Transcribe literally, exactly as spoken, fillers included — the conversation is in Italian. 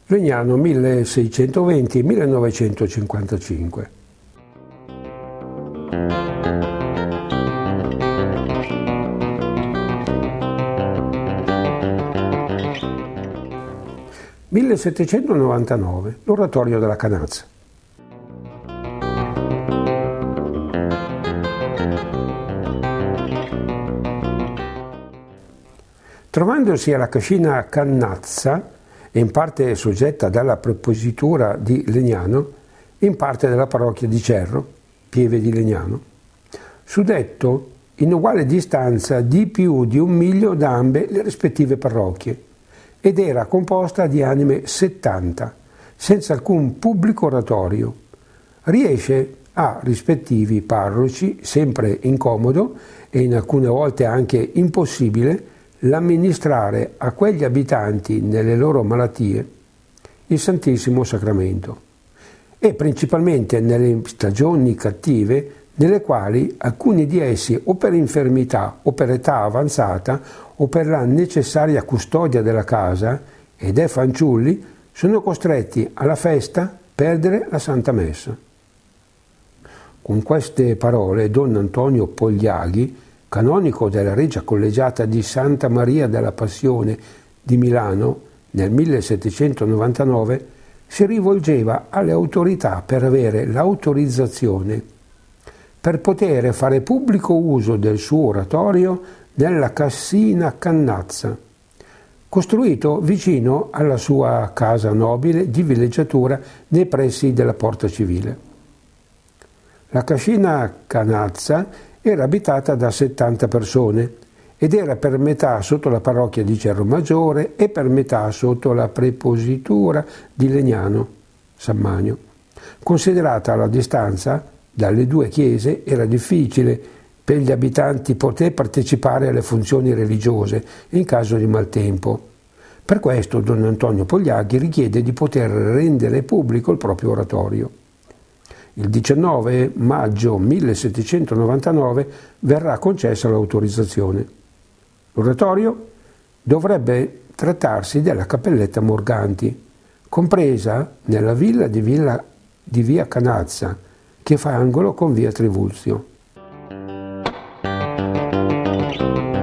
Legnano milleseicentoventi millenovecentocinquantacinque. millesettecentonovantanove, l'oratorio della Canazza. Trovandosi alla cascina Cannazza, in parte soggetta dalla prepositura di Legnano, in parte della parrocchia di Cerro, Pieve di Legnano, suddetto in uguale distanza di più di un miglio da ambe le rispettive parrocchie, ed era composta di anime settanta, senza alcun pubblico oratorio. Riesce a rispettivi parroci, sempre incomodo e in alcune volte anche impossibile, l'amministrare a quegli abitanti nelle loro malattie il Santissimo Sacramento, e principalmente nelle stagioni cattive, nelle quali alcuni di essi, o per infermità o per età avanzata o per la necessaria custodia della casa e dei fanciulli, sono costretti alla festa perdere la Santa Messa. Con queste parole Don Antonio Pogliaghi, canonico della Regia Collegiata di Santa Maria della Passione di Milano nel millesettecentonovantanove, si rivolgeva alle autorità per avere l'autorizzazione per poter fare pubblico uso del suo oratorio nella Cascina Cannazza, costruito vicino alla sua casa nobile di villeggiatura nei pressi della Porta Civile. La Cascina Cannazza era abitata da settanta persone ed era per metà sotto la parrocchia di Cerro Maggiore e per metà sotto la prepositura di Legnano, San Magno. Considerata la distanza dalle due chiese, era difficile per gli abitanti poter partecipare alle funzioni religiose in caso di maltempo. Per questo Don Antonio Pogliaghi richiede di poter rendere pubblico il proprio oratorio. Il diciannove maggio millesettecentonovantanove verrà concessa l'autorizzazione. L'oratorio dovrebbe trattarsi della Cappelletta Morganti, compresa nella villa di, villa di via Canazza, che fa angolo con via Trivulzio.